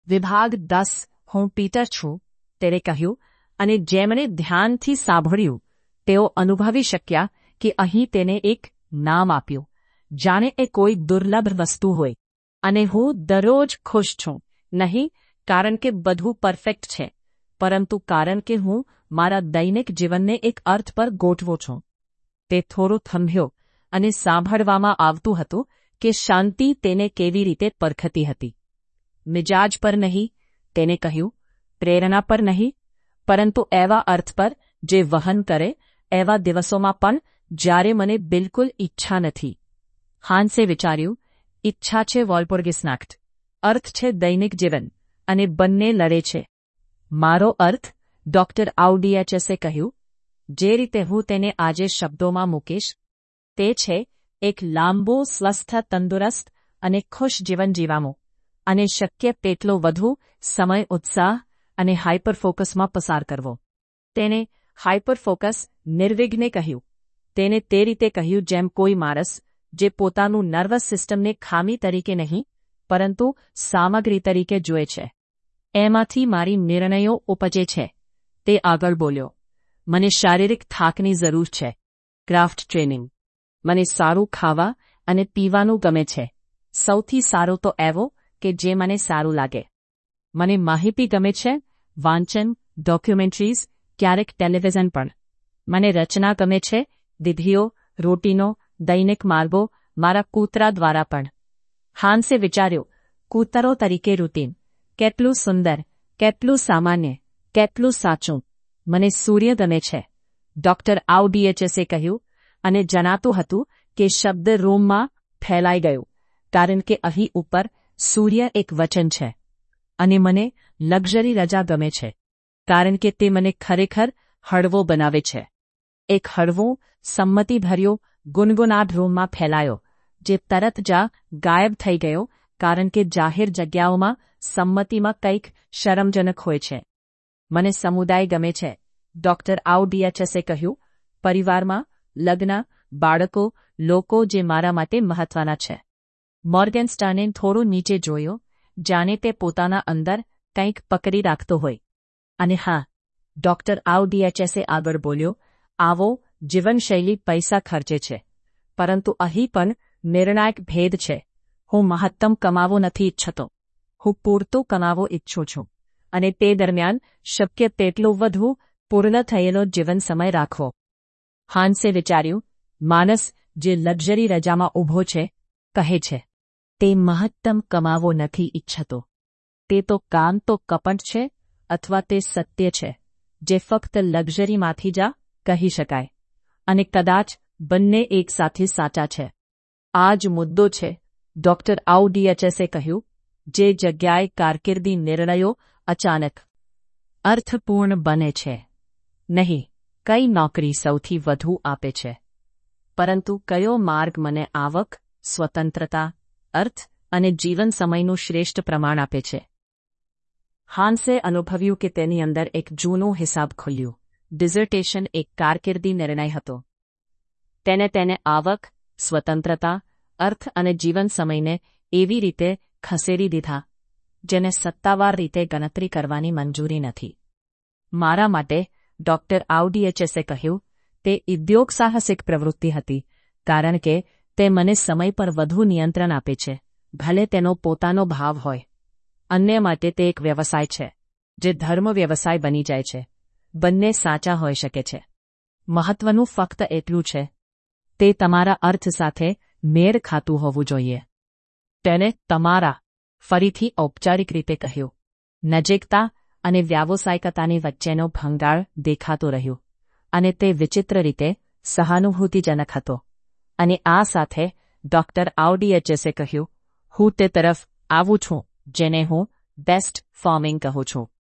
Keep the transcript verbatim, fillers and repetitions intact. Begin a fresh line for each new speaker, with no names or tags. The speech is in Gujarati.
વિભાગ દસ હું પીટર છું, તેણે કહ્યું, અને જેમણે ધ્યાનથી સાંભળ્યું તેઓ અનુભવી શક્યા કે અહીં તેને એક નામ આપ્યું, જાણે એ કોઈ દુર્લભ વસ્તુ હોય. અને હું દરરોજ ખુશ છું, નહીં કારણ કે બધું પરફેક્ટ છે, પરંતુ કારણ કે હું મારા દૈનિક જીવનને એક અર્થ પર ગોઠવું છું. તે થોડો થંભ્યો અને સાંભળવામાં આવતું હતું કે શાંતિ તેને કેવી રીતે પરખતી હતી. મિજાજ પર નહીં, તેને કહ્યું, પ્રેરણા પર નહીં, પરંતુ એવા અર્થ પર જે વહન કરે એવા દિવસોમાં પણ જ્યારે મને બિલકુલ ઈચ્છા નથી. હાન્સે વિચાર્યું, ઈચ્છા છે વોલ્પુર્ગિસનાક્ટ, અર્થ છે દૈનિક જીવન, અને બંને લડે છે. મારો અર્થ, ડોક્ટર આઉડીએચએસે કહ્યું, જે રીતે હું તેને આજે શબ્દોમાં મૂકીશ, તે છે એક લાંબો, સ્વસ્થ, તંદુરસ્ત અને ખુશ જીવન જીવવાનું, અને શક્ય તેટલો વધુ સમય ઉત્સાહ અને હાઇપર ફોકસમાં પસાર કરવો. તેને હાઇપર ફોકસ નિર્વિઘ્ને કહ્યું. તેને તે રીતે કહ્યું જેમ કોઈ માણસ જે પોતાનું નર્વસ સિસ્ટમને ખામી તરીકે નહીં, પરંતુ સામગ્રી તરીકે જુએ છે. એમાંથી મારી નિર્ણયો ઉપજે છે. તે આગળ બોલ્યો, મને શારીરિક થાકની જરૂર છે. Craft training. મને સારું ખાવા અને પીવાનું ગમે છે. સૌથી સારું તો એવો કે જે મને સારું લાગે. મને માહિતી ગમે છે, વાંચન, ડોક્યુમેન્ટરીઝ, ક્યારેક ટેલિવિઝન પણ. મને રચના ગમે છે, વિધિઓ, રૂટીનો, દૈનિક માર્ગો, મારા કૂતરા દ્વારા પણ. હાન્સે વિચાર્યું, કૂતરો તરીકે રૂટીન, કેટલું સુંદર, કેટલું સામાન્ય, કેટલું સાચું. મને સૂર્ય ગમે છે, ડોક્ટર આઉડીએચએસે કહ્યું, અને જણાતું હતું કે શબ્દ રૂમમાં ફેલાઈ ગયું, કારણ કે અહીં ઉપર સૂર્ય એક વચન છે. અને મને લક્ઝરી રજા ગમે છે, કારણ કે તે મને ખરેખર હળવો બનાવે છે. એક હળવો, સંમતિભર્યો, ગુનગુનાટ રૂમમાં ફેલાયો, જે તરત જ ગાયબ થઈ ગયો, કારણ કે જાહેર જગ્યાઓમાં સંમતિમાં કંઈક શરમજનક હોય છે. મને સમુદાય ગમે છે, ડોક્ટર આઉડીએચએસે કહ્યું, પરિવારમાં, લગ્ન, બાળકો, લોકો જે મારા માટે મહત્વના છે. મોર્ગેનસ્ટર્ને થોડું નીચે જોયો, જાણે તે પોતાના અંદર કંઈક પકડી રાખતો હોય. અને હા, ડોક્ટર આઉડીએચએસે આગળ બોલ્યો, આવો જીવનશૈલી પૈસા ખર્ચે છે, પરંતુ અહીં પણ નિર્ણાયક ભેદ છે. હું મહત્તમ કમાવો નથી ઈચ્છતો, હું પૂરતું કમાવો ઈચ્છું છું, અને તે દરમિયાન શક્ય તેટલો વધુ પૂર્ણ થયેલો જીવન સમય રાખવો. હાન્સે વિચાર્યું, માણસ જે લક્ઝરી રજામાં ઊભો છે, કહે છે, તે મહત્તમ કમાવો નથી ઈચ્છતો. તે તો કામ તો કપટ છે, અથવા તે સત્ય છે, જે ફક્ત લક્ઝરીમાંથી જ કહી શકાય. અને કદાચ બંને એકસાથે સાચા છે. આ જ મુદ્દો છે, ડોક્ટર આઉડીએચએસે કહ્યું, જે જગ્યાએ કારકિર્દી નિર્ણયો અચાનક અર્થપૂર્ણ બને છે. નહીં કઈ નોકરી સૌથી વધુ આપે છે, પરંતુ કયો માર્ગ મને આવક, સ્વતંત્રતા, અર્થ અને જીવન સમયનું શ્રેષ્ઠ પ્રમાણ આપે છે. હાન્સે અનુભવ્યું કે તેની અંદર એક જૂનો હિસાબ ખુલ્યું. ડિઝર્ટેશન એક કારકિર્દી નિર્ણય હતો. તેને તેને આવક, સ્વતંત્રતા, અર્થ અને જીવન સમયને એવી રીતે ખસેડી દીધા, જેને સત્તાવાર રીતે ગણતરી કરવાની મંજૂરી નથી. મારા માટે, ડોક્ટર આઉડીએચએસે કહ્યું, તે ઉદ્યોગ સાહસિક પ્રવૃત્તિ હતી, કારણ કે તે મને સમય પર વધુ નિયંત્રણ આપે છે, ભલે તેનો પોતાનો ભાવ હોય. અન્ય માટે તે એક વ્યવસાય છે, જે ધર્મ વ્યવસાય બની જાય છે. બંને સાચા હોઈ શકે છે. મહત્વનું ફક્ત એટલું છે, તે તમારા અર્થ સાથે મેળ ખાતું હોવું જોઈએ. તેને તમારા, ફરીથી ઔપચારિક રીતે કહ્યું, નજીકતા અને વ્યાવસાયિકતાની વચ્ચેનો ભંગાર દેખાતો રહ્યો, અને તે વિચિત્ર રીતે સહાનુભૂતિજનક હતો. અને આ સાથે ડોક્ટર આઉડીએચએસે કહ્યું, હું તે તરફ આવું છું જેને હું બેસ્ટ ફોર્મિંગ કહું છું.